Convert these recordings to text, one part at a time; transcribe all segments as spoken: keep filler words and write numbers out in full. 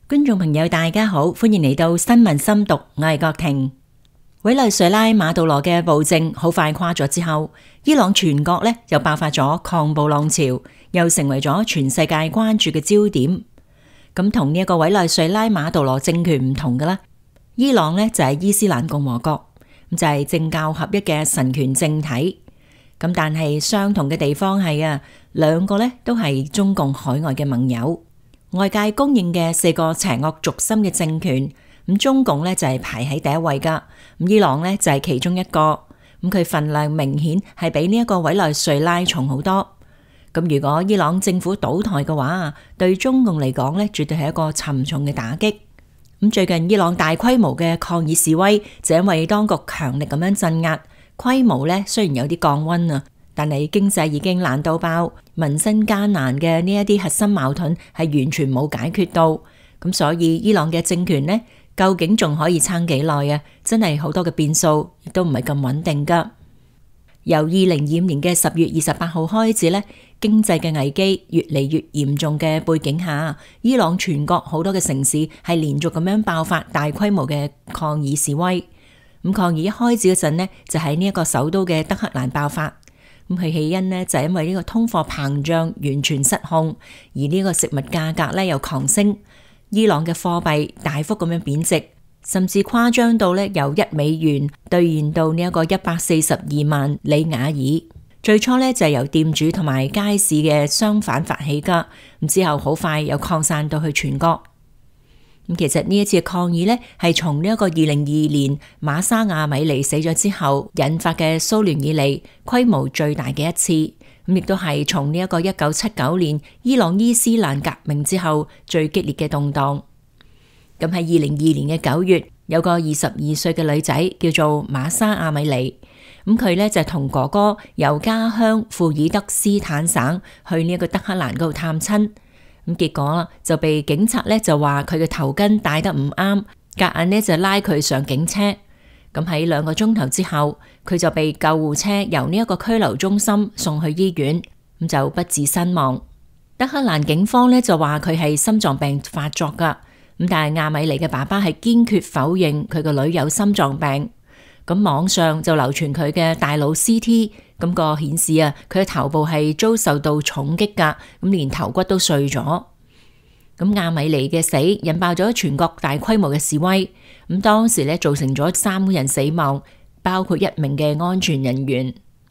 觀眾朋友大家好，歡迎嚟到新聞深讀，我係郭婷。委內瑞拉馬杜羅嘅暴政好快垮咗之後，伊朗全國咧又爆發咗抗暴浪潮，又成為咗全世界關注嘅焦點。咁同呢一個委內瑞拉馬杜羅政權唔同嘅啦，伊朗咧就係伊斯蘭共和國，咁就係政教合一嘅神權政體。咁但係相同嘅地方係啊，兩個咧都係中共海外嘅盟友。外界公認嘅四個邪惡軸心嘅政權，咁中共咧就係排喺第一位噶，咁伊朗咧就係其中一個，咁佢份量明顯係比呢一個委內瑞拉重好多。咁如果伊朗政府倒台嘅話，對中共嚟講咧，絕對係一個沉重嘅打擊。咁最近伊朗大規模嘅抗議示威，就因為當局強力咁樣鎮壓，規模咧雖然有啲降溫啊，但係經濟已經爛到爆，民生艱難嘅呢一啲核心矛盾係完全冇解決到，咁所以伊朗嘅政權呢，究竟仲可以撐幾耐啊？真係好多嘅變數，亦都唔係咁穩定噶。由二零二五年嘅十月二十八號開始呢，經濟嘅危機越嚟越嚴重嘅背景下，伊朗全國好多嘅城市係連續咁樣爆發大規模嘅抗議示威。咁抗議一開始嗰陣呢，就喺呢一個首都嘅德黑蘭爆發。咁佢起因呢，就係因為呢個通貨膨脹完全失控，而呢個食物價格咧又狂升，伊朗嘅貨幣大幅咁樣貶值，甚至誇張到咧由一美元兌現到呢一個一百四十二萬里瓦爾。最初咧就係由店主同埋街市嘅商販發起噶，咁之後好快又擴散到去全國。咁其實呢一次嘅抗議呢，係從呢一個二零二二年馬沙亞米尼死咗之後引發嘅騷亂以嚟規模最大嘅一次，咁亦都係從呢一個一九七九年伊朗伊斯蘭革命之後最激烈嘅動盪。咁喺二零二二年嘅九月，有個二十二歲嘅女仔叫做馬沙亞米尼，咁佢呢就同哥哥由家鄉庫爾德斯坦省去呢一個德黑蘭嗰度探親。咁結果啦，就被警察咧就話佢嘅頭巾戴得唔啱，夾硬咧就拉佢上警車。咁喺兩個鐘頭之後，佢就被救護車由呢一個拘留中心送去醫院，咁就不治身亡。德黑蘭警方咧就話佢係心臟病發作噶，咁但係亞米尼嘅爸爸係堅決否認佢個女有心臟病。咁網上就流傳佢嘅大腦 C T， 咁個顯示啊，佢嘅頭部係遭受到重擊噶，咁連頭骨都碎咗。咁亞米尼嘅死引爆咗全國大規模嘅示威，咁當時咧造成咗三個人死亡，包括一名嘅安全人員。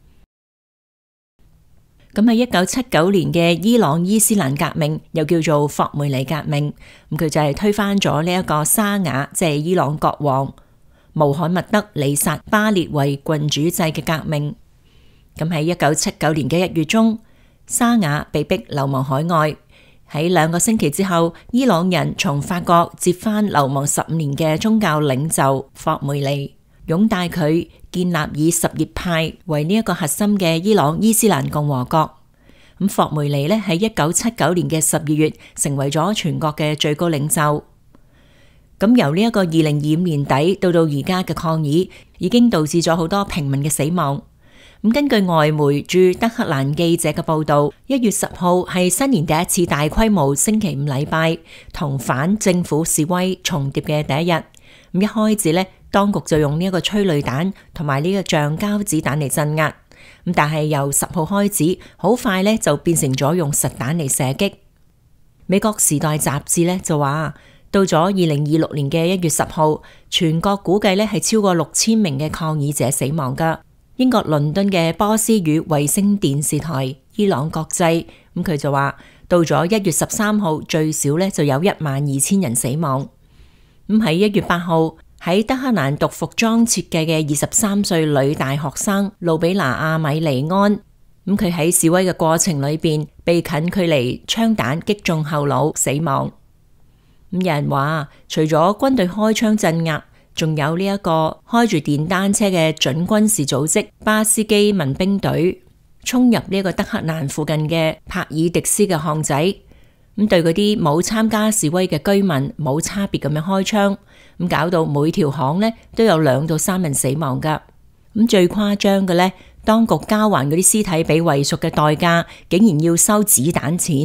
咁喺一九七九年嘅伊朗伊斯蘭革命，又叫做霍梅尼革命，咁佢就係推翻咗呢一個沙雅，即係伊朗國王穆罕默德里薩巴列維君主制嘅革命。咁喺一九七九年嘅一月中，沙雅被逼流亡海外。喺兩個星期之後，伊朗人從法國接翻流亡十五年嘅宗教領袖霍梅尼，擁戴佢建立以什葉派為呢一個核心嘅伊朗伊斯蘭共和國。咁霍梅尼呢喺一九七九年嘅十二月成為咗全國嘅最高領袖。咁由呢一個二零二五年底到到而家嘅抗議，已經導致咗好多平民嘅死亡。咁根據外媒駐德黑蘭記者嘅報道，一月十號係新年第一次大規模星期五禮拜同反政府示威重疊嘅第一日。咁一開始呢，當局就用呢一個催淚彈同埋呢個橡膠子彈嚟鎮壓。咁但係由十號開始，好快呢就變成咗用實彈嚟射擊。美國時代雜誌呢就話，到咗二零二六年嘅一月十號，全國估計呢係超過六千名嘅抗議者死亡噶。英國倫敦嘅波斯語衛星電視台伊朗國際，咁佢就話到咗一月十三號最少咧就有一萬二千人死亡。咁喺一月八號喺德黑蘭讀服裝設計嘅二十三歲女大學生路比娜阿米尼安，咁佢喺示威嘅過程裏邊被近距離槍彈擊中後腦死亡。咁有人話，除咗軍隊開槍鎮壓，仲有呢一個開住電單車嘅準軍事組織巴斯基民兵隊衝入呢個德黑蘭附近嘅帕爾迪斯嘅巷仔，咁對嗰啲冇參加示威嘅居民冇差別咁樣開槍，咁搞到每條巷呢都有兩到三人死亡噶。咁最誇張嘅呢，當局交還嗰啲屍體俾遺屬嘅代價，竟然要收子彈錢，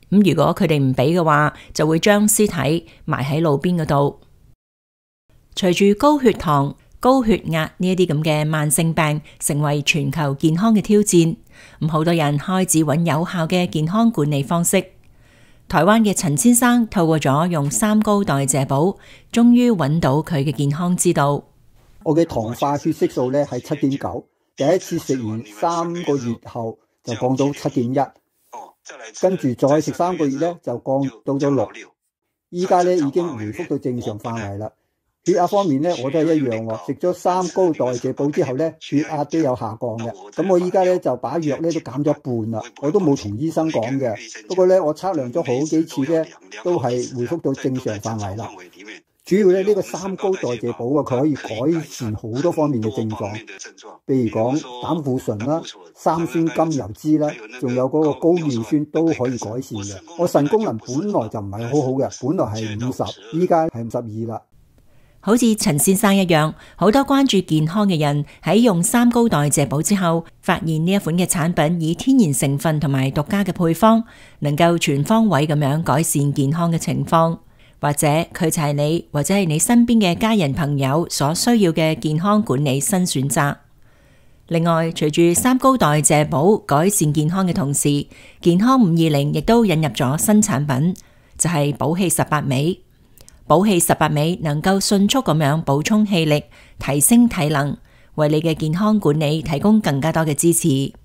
咁如果佢哋唔俾嘅話，就會將屍體埋喺路邊嗰度。隨住高血糖、高血壓呢一啲咁嘅慢性病成為全球健康嘅挑戰，咁好多人開始揾有效嘅健康管理方式。台灣嘅陳先生透過咗用三高代謝寶，終於揾到佢嘅健康之道。 我嘅糖化血色素咧係七點九，第一次食完三個月後就降到七點一，跟住再食三個月咧就降到咗六，依家咧已經回復到正常範圍啦。血壓方面咧，我都係一樣喎。食咗三高代謝寶之後咧，血壓都有下降嘅。咁我依家咧就把藥咧都減咗一半啦。我都冇同醫生講嘅，不過咧我測量咗好幾次咧，都係回復到正常範圍啦。主要咧呢個三高代謝寶啊，佢可以改善好多方面嘅症狀，譬如講膽固醇啦、三酸甘油脂啦，仲有嗰個高尿酸都可以改善嘅。我腎功能本來就唔係好好嘅，本來係五十，依家係五十二啦。 好似陳先生一樣，好多關注健康嘅人喺用三高代謝寶之後，發現呢一款嘅產品以天然成分同埋獨家嘅配方，能夠全方位咁樣改善健康嘅情況，或者佢就係你或者係你身邊嘅家人朋友所需要嘅健康管理新選擇。另外，隨住三高代謝寶改善健康嘅同時，健康五二零亦都引入咗新產品，就係寶氣十八味。寶氣十八味能夠迅速咁樣補充氣力，提升體能，為你嘅健康管理提供更加多嘅支持。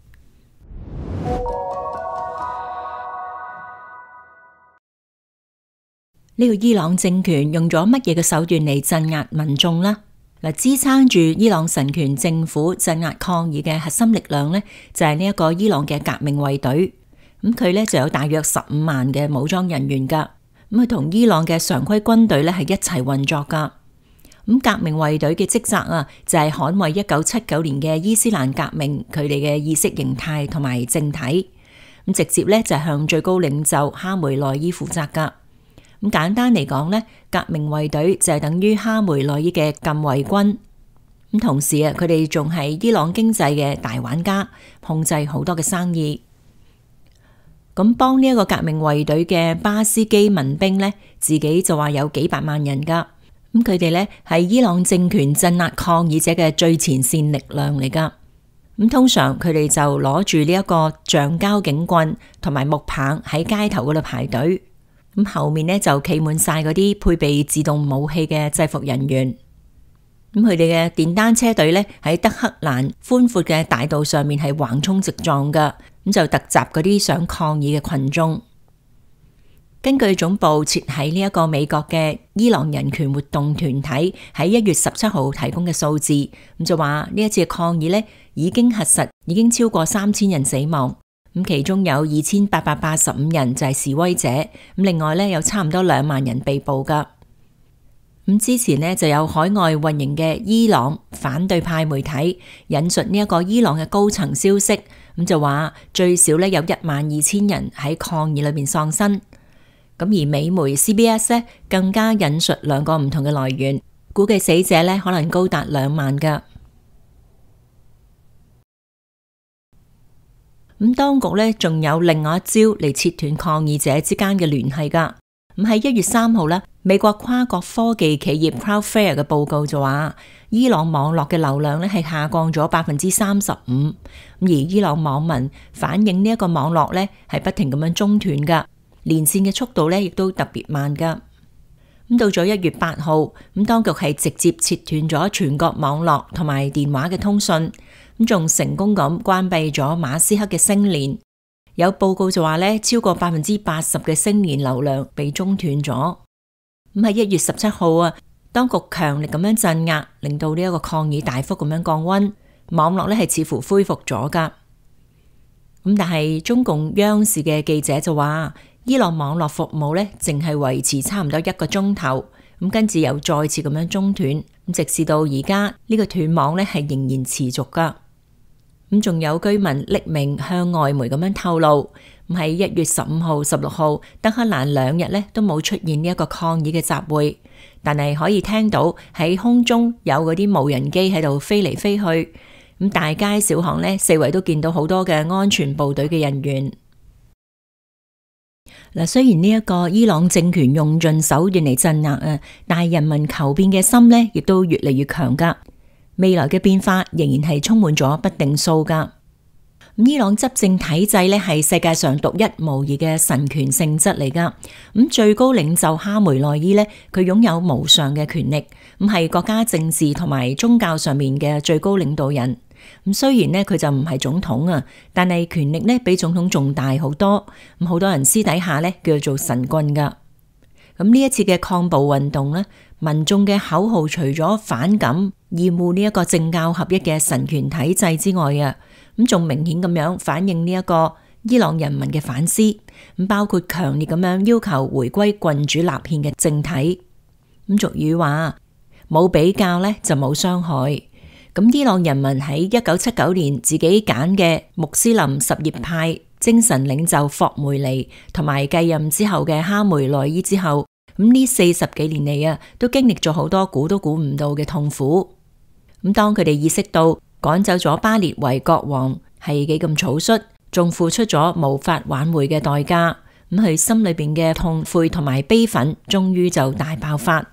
呢個伊朗政權用咗乜嘢嘅手段嚟鎮壓民眾呢？嗱，支撐住伊朗神權政府鎮壓抗議嘅核心力量呢，就係呢一個伊朗嘅革命衛隊。咁佢呢就有大約十五萬嘅武裝人員噶。咁佢同伊朗嘅常規軍隊咧係一齊運作噶。咁革命衛隊嘅職責啊，就係捍衛一九七九年嘅伊斯蘭革命佢哋嘅意識形態同埋政體。咁直接咧就係向最高領袖哈梅內伊負責噶。咁簡單嚟講咧，革命衛隊就係等於哈梅內伊嘅禁衛軍。咁同時啊，佢哋仲係伊朗經濟嘅大玩家，控制好多嘅生意。咁幫呢一個革命衛隊嘅巴斯基民兵呢，自己就話有幾百萬人噶。咁佢哋呢係伊朗政權鎮壓抗議者嘅最前線力量嚟噶。咁通常佢哋就攞住呢一個橡膠警棍同埋木棒喺街頭嗰度排隊。咁後面呢就企滿晒嗰啲配備自動武器嘅制服人員。咁佢哋嘅電單車隊呢，喺德黑蘭寬闊嘅大道上面係橫衝直撞噶。咁就突襲嗰啲想抗議嘅群眾。根據總部設喺呢一個美國嘅伊朗人權活動團體喺一月十七號提供嘅數字，咁就話呢一次嘅抗議呢已經核實，已經超過三千人死亡。咁其中有二千八百八十五人就係示威者，咁另外呢有差唔多兩萬人被捕噶。咁之前呢就有海外運營嘅伊朗反對派媒體引述呢一個伊朗嘅高層消息。咁就話最少咧有一萬二千人喺抗議裏邊喪生，咁而美媒 C B S 咧更加引述兩個唔同嘅來源，估計死者咧可能高達兩萬噶。咁當局咧仲有另外一招嚟切斷抗議者之間嘅聯繫噶。咁喺一月三號咧，美國跨國科技企業 Cloudflare 嘅報告就話，伊朗網絡嘅流量咧係下降咗百分之三十五。咁而伊朗網民反映呢一個網絡咧係不停咁樣中斷噶，連線嘅速度咧亦都特別慢噶。咁到咗一月八號，咁當局係直接切斷咗全國網絡同埋電話嘅通訊，咁仲成功咁關閉咗馬斯克嘅星鏈。有報告就話咧，超過百分之八十嘅星鏈流量被中斷咗。咁喺一月十七號啊，當局強力咁樣鎮壓，令到呢一個抗議大幅咁樣降溫，網絡咧係似乎恢復咗噶。咁但係中共央視嘅記者就話，伊朗網絡服務咧淨係維持差唔多一個鐘頭，咁跟住又再次咁樣中斷，咁直至到而家呢個斷網咧係仍然持續噶。咁仲有居民匿名向外媒咁樣透露，咁喺一月十五號、十六號，德黑蘭兩日咧都冇出現呢一個抗議嘅集會，但係可以聽到喺空中有嗰啲無人機喺度飛嚟飛去，咁大街小巷咧四圍都見到好多嘅安全部隊嘅人員。 嗱，雖然呢一個伊朗政權用盡手段嚟鎮壓啊，但係人民求變嘅心呢，亦都越嚟越強噶。未來嘅變化仍然係充滿咗不定數噶。咁伊朗執政體制呢，係世界上獨一無二嘅神權性質嚟噶。咁最高領袖哈梅內伊呢，佢擁有無上嘅權力，咁係國家政治同埋宗教上面嘅最高領導人。咁雖然呢，佢就唔係總統啊，但係權力呢比總統仲大好多。咁好多人私底下呢叫做神棍噶。咁呢一次嘅抗暴運動呢，民眾嘅口號除咗反感、厭惡呢一個政教合一嘅神權體制之外啊，咁仲明顯咁樣反映呢一個伊朗人民嘅反思。咁包括強烈咁樣要求回歸君主立憲嘅政體。咁俗語話冇比較呢就冇傷害。咁伊朗人民喺一九七九年自己揀嘅穆斯林什葉派精神領袖霍梅尼同埋繼任之後嘅哈梅內伊之後，咁呢四十幾年嚟啊，都經歷咗好多估都估唔到嘅痛苦。咁當佢哋意識到趕走咗巴列維國王係幾咁草率，仲付出咗無法挽回嘅代價，咁佢心裏邊嘅痛悔同埋悲憤，終於就大爆發。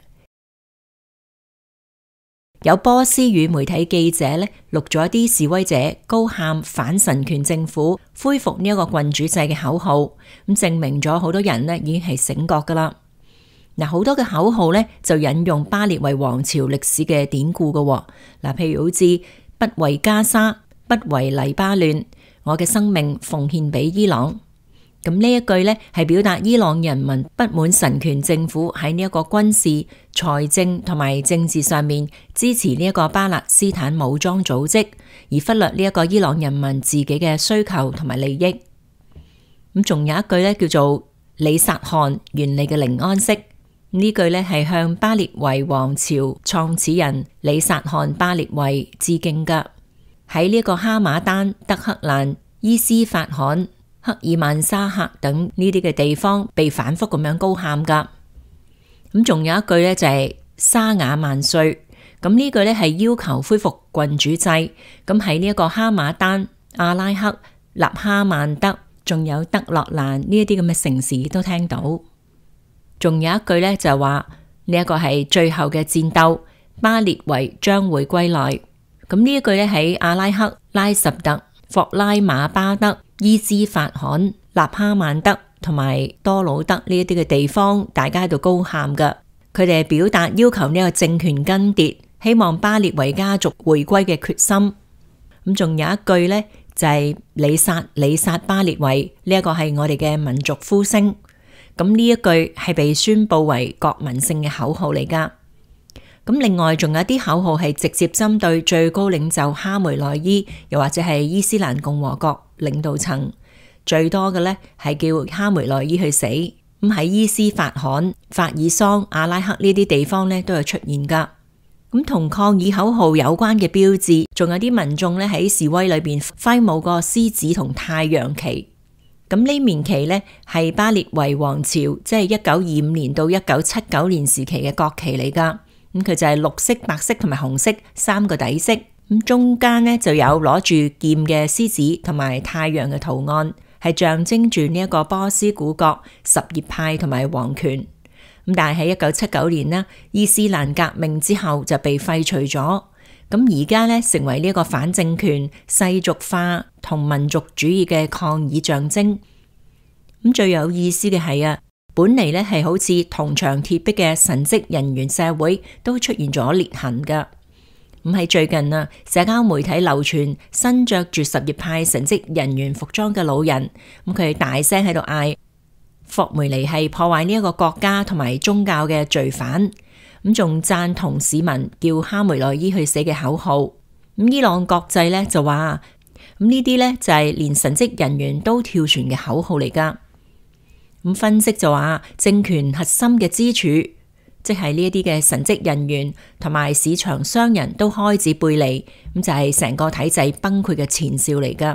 有波斯語媒體記者呢，錄咗一啲示威者高喊反神權政府、恢復呢一個君主制嘅口號，咁證明咗好多人呢已經係醒覺噶啦。嗱，好多嘅口號呢就引用巴列維王朝歷史嘅典故噶。嗱，譬如好似不為加沙，不為黎巴嫩，我嘅生命奉獻俾伊朗。咁呢一句呢，係表達伊朗人民不滿神權政府喺呢一個軍事、財政同埋政治上面支持呢一個巴勒斯坦武裝組織，而忽略呢一個伊朗人民自己嘅需求同埋利益。咁仲有一句呢，叫做李薩汗，願你嘅靈安息。呢句呢，係向巴列維王朝創始人李薩汗巴列維致敬噶。喺呢一個哈馬丹、德黑蘭、伊斯法罕、克爾曼沙克等呢啲嘅地方被反覆咁樣高喊噶。咁仲有一句呢，就係沙雅萬歲。咁呢句呢，係要求恢復君主制。咁喺呢一個哈馬丹、阿拉克、納哈曼德，仲有德洛蘭呢一啲咁嘅城市都聽到。仲有一句呢，就係話呢一個係最後嘅戰鬥，巴列維將會歸來。咁呢一句呢，喺阿拉克、拉什特、霍拉馬巴德、伊斯法罕、納哈曼德同埋多魯德呢一啲嘅地方，大家喺度高喊噶。佢哋係表達要求呢個政權更迭，希望巴列維家族回歸嘅決心。咁仲有一句呢，就係里薩里薩巴列維，呢一個係我哋嘅民族呼聲。咁呢一句係被宣布為國民性嘅口號嚟噶。咁另外仲有一啲口號係直接針對最高領袖哈梅內伊，又或者係伊斯蘭共和國領導層。最多嘅呢係叫哈梅內伊去死。咁喺伊斯法罕、法爾桑、阿拉克呢啲地方呢都有出現噶。咁同抗議口號有關嘅標誌，仲有啲民眾呢喺示威裏邊揮舞個獅子同太陽旗。咁呢面旗呢係巴列維王朝，即係一九二五年到一九七九年時期嘅國旗嚟噶。咁佢就係綠色、白色同埋紅色三個底色。咁中間呢就有攞住劍嘅獅子同埋太陽嘅圖案，係象徵住呢一個波斯古國什葉派同埋皇權。咁但係喺一九七九年呢，伊斯蘭革命之後就被廢除咗。咁而家呢成為呢一個反政權、世俗化同民族主義嘅抗議象徵。咁最有意思嘅係啊，本嚟呢係好似銅牆鐵壁嘅神職人員社會都出現咗裂痕噶。咁喺最近啊，社交媒體流傳身着住什葉派神職人員服裝嘅老人，咁佢哋大聲喺度嗌霍梅尼係破壞呢一個國家同埋宗教嘅罪犯，咁仲贊同市民叫哈梅內伊去死嘅口號。咁伊朗國際呢就話，咁呢啲呢就係連神職人員都跳船嘅口號嚟噶。咁分析就話，政權核心嘅支柱，即係呢一啲嘅神職人員同埋市場商人都開始背離，咁就係成個體制崩潰嘅前兆嚟噶。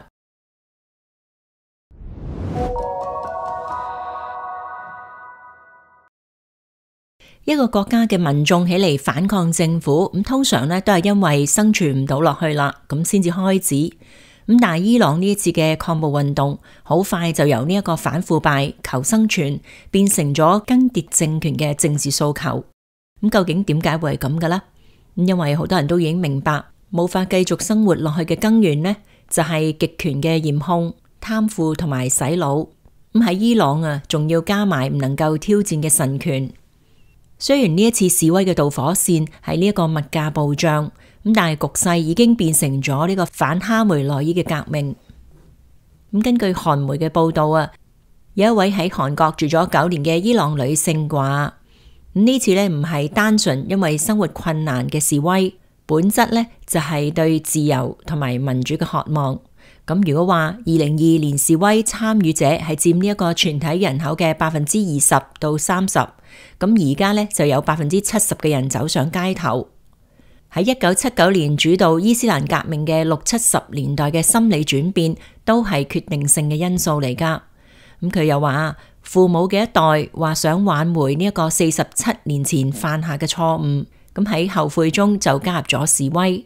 一個國家嘅民眾起嚟反抗政府，咁通常呢都係因為生存唔到落去啦，咁先至開始。 咁但係伊朗呢一次嘅抗暴運動，好快就由呢一個反腐敗、求生存，變成咗更迭政權嘅政治訴求。咁究竟點解會係咁嘅呢？因為好多人都已經明白，冇法繼續生活落去嘅根源呢，就係極權嘅嚴控、貪腐同埋洗腦。咁喺伊朗啊，仲要加埋唔能夠挑戰嘅神權。雖然呢一次示威嘅導火線係呢一個物價暴漲，咁但係局勢已經變成咗呢個反哈梅內伊嘅革命。咁根據韓媒嘅報道啊，有一位喺韓國住咗九年嘅伊朗女性話，咁呢次呢唔係單純因為生活困難嘅示威，本質呢就係對自由同埋民主嘅渴望。咁如果話二零二二年示威參與者係佔呢一個全體人口嘅百分之二十到三十，咁而家呢就有百分之七十嘅人走上街頭。喺一九七九年主導伊斯蘭革命嘅六七十年代嘅心理轉變，都係決定性嘅因素嚟噶。咁佢又話，父母嘅一代話想挽回呢一個四十七年前犯下嘅錯誤，咁喺後悔中就加入咗示威。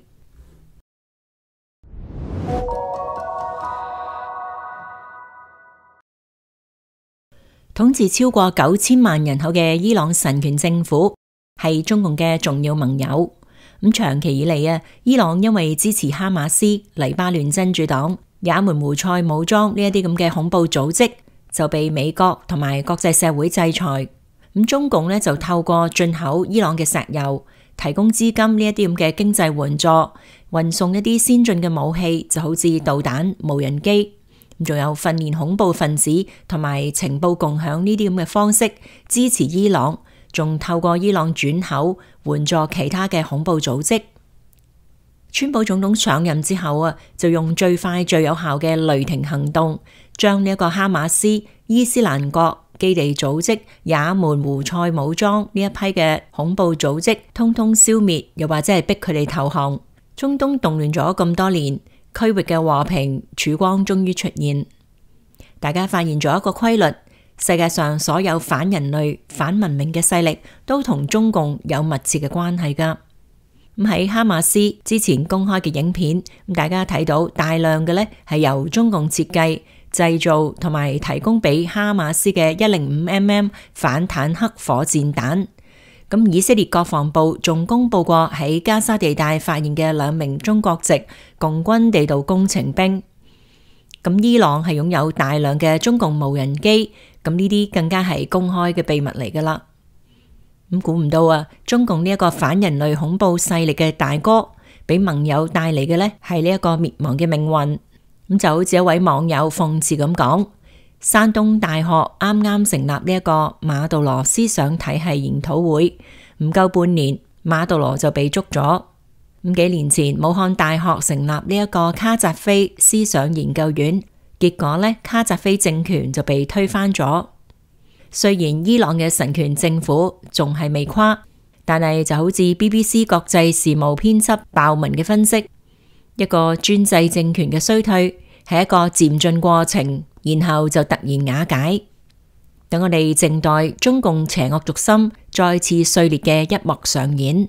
統治超過九千萬人口嘅伊朗神權政府係中共嘅重要盟友。咁長期以嚟啊，伊朗因為支持哈馬斯、黎巴嫩真主黨、也門胡塞武裝呢一啲咁嘅恐怖組織，就被美國同埋國際社會制裁。咁中共呢就透過進口伊朗嘅石油，提供資金呢一啲咁嘅經濟援助，運送一啲先進嘅武器，就好似導彈、無人機。仲有訓練恐怖分子同埋情報共享呢啲咁嘅方式支持伊朗，仲透過伊朗轉口援助其他嘅恐怖組織。川普總統上任之後啊，就用最快最有效嘅雷霆行動，將呢一個哈馬斯、伊斯蘭國、基地組織、也門胡塞武裝呢一批嘅恐怖組織通通消滅，又或者係逼佢哋投降。中東動亂咗咁多年，區域嘅和平曙光終於出現，大家發現咗一個規律：世界上所有反人類、反文明嘅勢力都同中共有密切嘅關係噶。咁喺哈馬斯之前公開嘅影片，大家睇到大量嘅呢係由中共設計、製造同埋提供俾哈馬斯嘅一零五 mm 反坦克火箭彈。咁以色列國防部仲公布過喺加沙地帶發現嘅兩名中國籍共軍地道工程兵。咁伊朗係擁有大量嘅中共無人機，咁呢啲更加係公開嘅秘密嚟噶啦。咁估唔到啊，中共呢一個反人類恐怖勢力嘅大哥，俾盟友帶嚟嘅呢係呢一個滅亡嘅命運。咁就好似一位網友諷刺咁講：山東大學啱啱成立呢一個馬杜羅思想體系研討會，唔夠半年，馬杜羅就被捉咗。咁幾年前，武漢大學成立呢一個卡扎菲思想研究院，結果呢，卡扎菲政權就被推翻咗。雖然伊朗嘅神權政府仲係未垮，但係就好似 B B C 國際事務編輯鮑文嘅分析，一個專制政權嘅衰退係一個漸進過程，然後就突然瓦解。等我哋靜待中共邪惡軸心再次碎裂嘅一幕上演。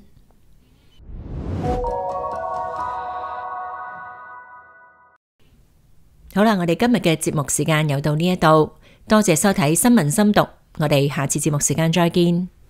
好啦，我哋今日嘅節目時間又到呢一度，多謝收睇新聞深讀，我哋下次節目時間再見。